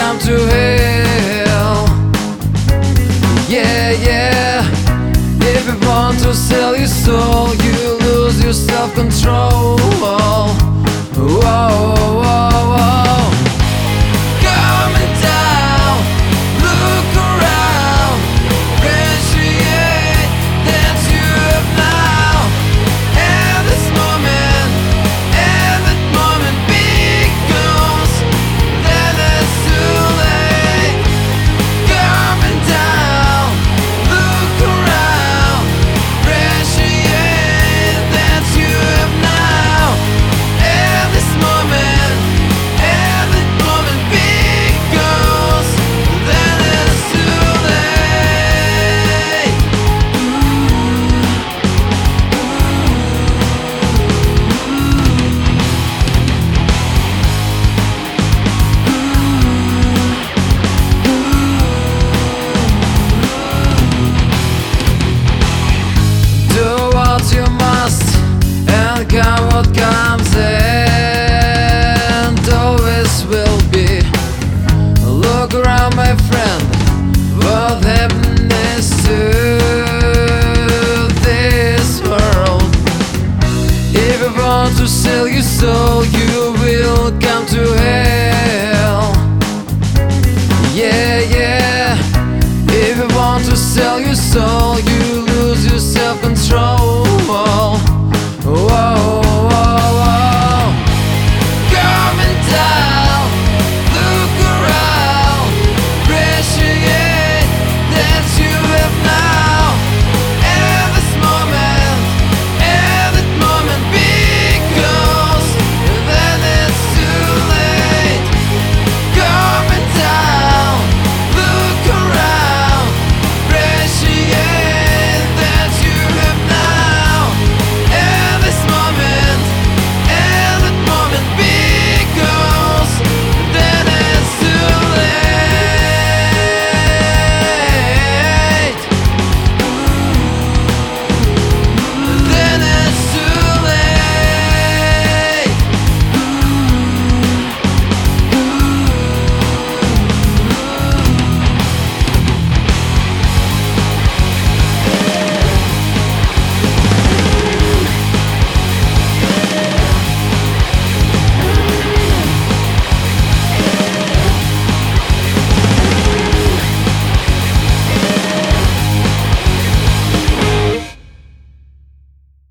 come to hell. Yeah, yeah. If you want to sell your soul, you lose your self-control. Whoa, whoa, whoa. Coming down, look around, appreciate that you have now. And this moment becomes, then it's too late. Coming down, look around, appreciate that you have now. And this moment becomes, then it's too late. Do what you must and come what comes, and always will be. Look around, my friend, what happiness to this world. If you want to sell your soul, you will come to hell. Yeah, yeah. If you want to sell your soul, you lose your self-control.